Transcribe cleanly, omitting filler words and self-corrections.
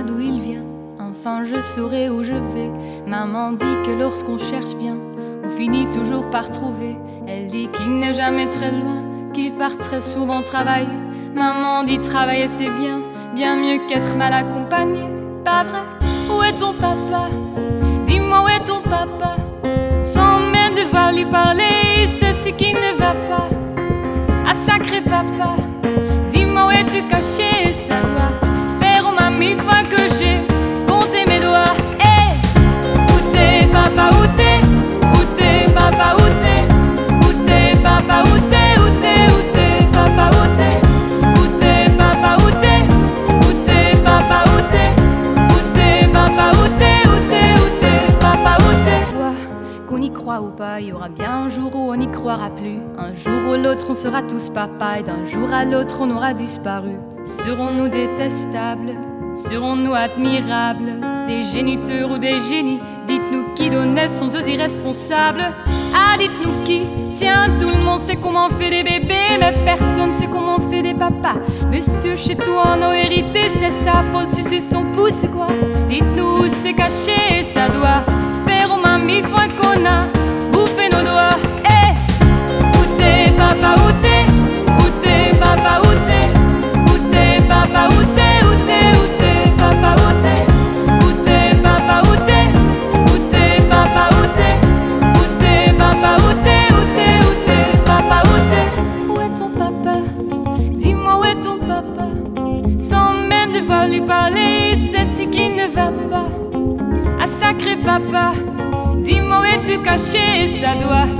d'où il vient. Enfin je saurai où je vais. Maman dit que lorsqu'on cherche bien, on finit toujours par trouver. Elle dit qu'il n'est jamais très loin, qu'il part très souvent travailler. Maman dit travailler c'est bien, bien mieux qu'être mal accompagné. Pas vrai? Où est ton papa? Dis-moi où est ton papa? Sans même devoir lui parler, c'est ce qui ne va pas. Ah sacré papa, dis-moi où es-tu caché? Ça doit faire au moins 1000 fois que j'ai compté mes doigts. Hey, où t'es papa, où t'es? Où t'es papa, où t'es? Où t'es papa, où t'es? Où t'es, où t'es papa, où t'es? Où t'es papa, où t'es? Où t'es papa, où t'es? Où t'es papa, où t'es? Où t'es, où t'es papa, où t'es? Toi, qu'on y croit ou pas, il y aura bien un jour où on n'y croira plus. Un jour ou l'autre on sera tous papa et d'un jour à l'autre on aura disparu. Serons-nous détestables? Serons-nous admirables? Des géniteurs ou des génies? Dites-nous qui donne naissance aux irresponsables. Ah dites-nous qui? Tiens, tout le monde sait comment on fait des bébés, mais personne sait comment on fait des papas. Monsieur, chez toi on a hérité, c'est sa faute si c'est son pouce, c'est quoi? Dites-nous où c'est caché, ça doit faire au moins 1000 fois qu'on a bouffé nos doigts. Hey, où t'es papa, où t'es? Où t'es papa, où t'es? Où t'es papa, où t'es? Où t'es, où t'es papa, où t'es? Où t'es papa, où t'es? Où t'es papa, où t'es? Où t'es papa, où t'es? Où t'es, où t'es papa, où t'es? Où est ton papa? Dis-moi où est ton papa? Sans même devoir lui parler, c'est ce qui ne va pas. Ah sacré papa, dis-moi où es-tu caché? Ça doit